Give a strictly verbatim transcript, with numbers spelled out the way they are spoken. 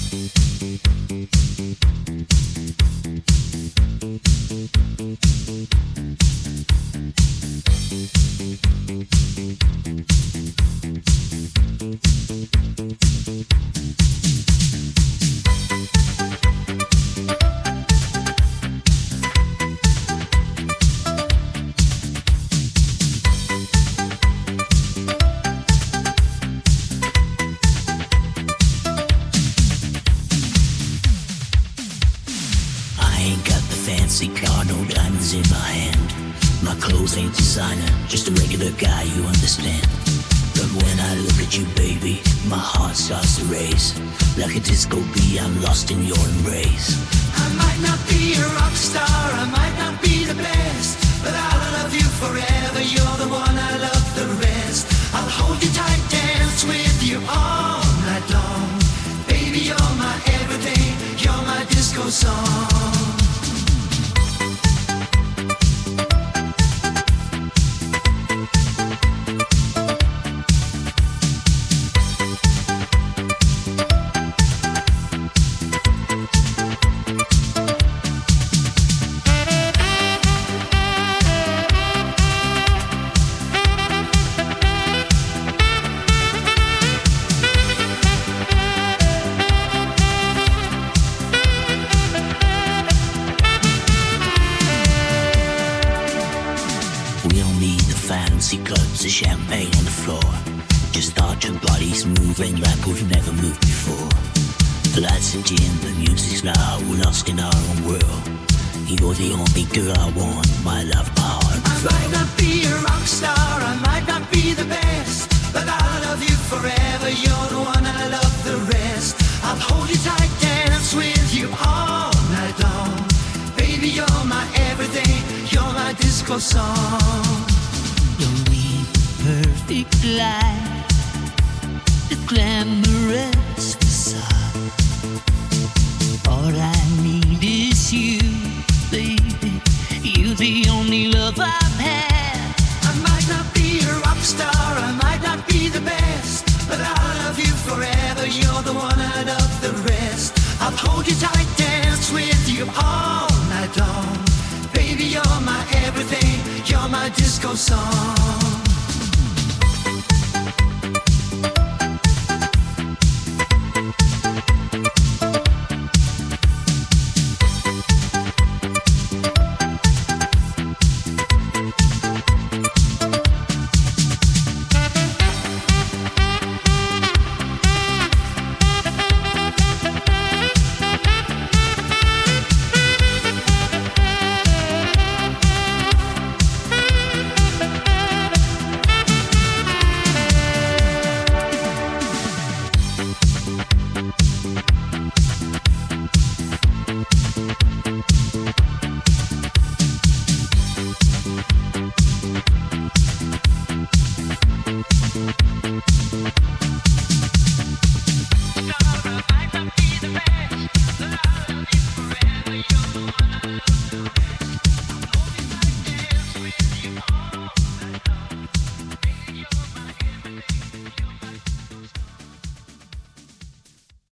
fancy car, no diamonds in my hand. My clothes ain't designer, just a regular guy, you understand. But when I look at you, baby, my heart starts to race. Like a disco bee, I'm lost in your embrace. I might not be a rock star, I might not be the best, but I'll love you forever, you're the one, I love the rest. I'll hold you tight, dance with you all night long. Baby, you're my everything, you're my disco song. Fancy clubs, the champagne on the floor. Just start your bodies moving like we've never moved before. The lights are dim, the music's loud, we're lost in our own world. You're the only girl I want, my love, my heart. I might not be a rock star, I might not be the best, but I'll love you forever, you're the one, I love the rest. I'll hold you tight, dance with you all night long. Baby, you're my everything, you're my disco song. Perfect life, the glamorous facade. All I need is you, baby. You're the only love I've had. I might not be a rock star, I might not be the best, but I'll love you forever. You're the one, I love the rest. I'll hold you tight,